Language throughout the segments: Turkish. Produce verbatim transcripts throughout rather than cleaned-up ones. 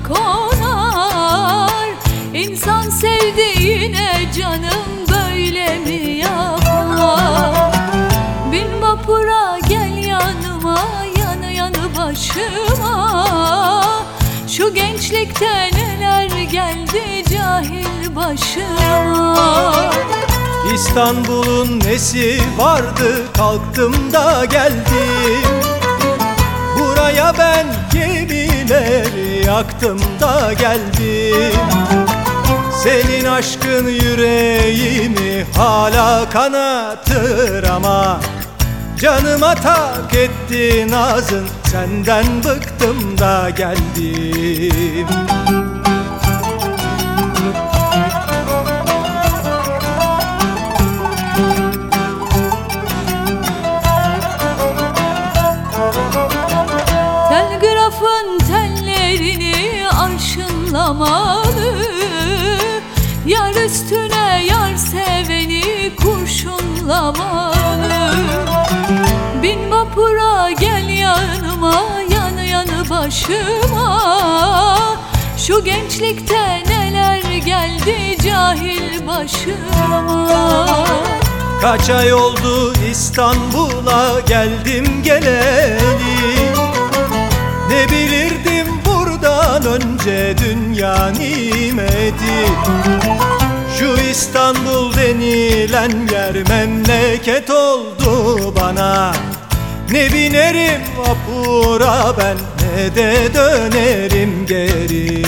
konar. İnsan sevdiğine canım böyle mi yapar? Bin vapura gel yanıma, yanı yanı başıma. Şu gençlikte neler geldi cahil başıma. İstanbul'un nesi vardı, kalktım da geldim. Buraya ben gemileri yaktım da geldim. Senin aşkın yüreğimi hala kanatır ama canıma tak etti nazın, senden bıktım da geldim. Telgrafın tellerini arşınlamalı, yar üstüne yar seveni kurşunlamalı. Bin vapura gel yanıma, yanı yanı başıma. Şu gençlikte neler geldi cahil başıma. Kaç ay oldu İstanbul'a geldim geleli. Ne bilirdim buradan önce dünya nimeti. Şu İstanbul denilen yer memleket oldu bana. Ne binerim vapura ben, ne de dönerim geri.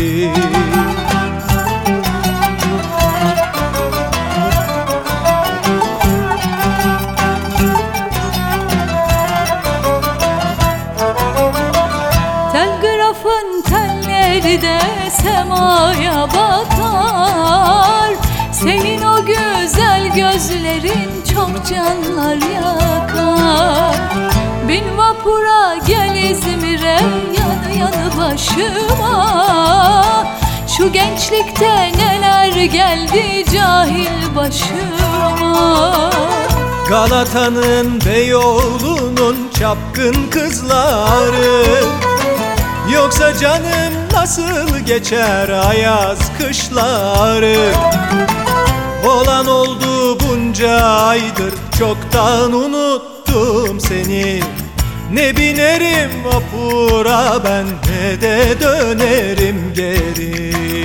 Telgrafın telleri de semaya batar. Senin o güzel gözlerin çok canlar yakar. Bin vapura gel İzmir'e, yanı yanı başıma. Şu gençlikte neler geldi cahil başıma. Galata'nın, Beyoğlu'nun çapkın kızları. Yoksa canım nasıl geçer ayaz kışları? Olan oldu bunca aydır, çoktan unuttum seni. Ne binerim vapura ben, ne de dönerim geri.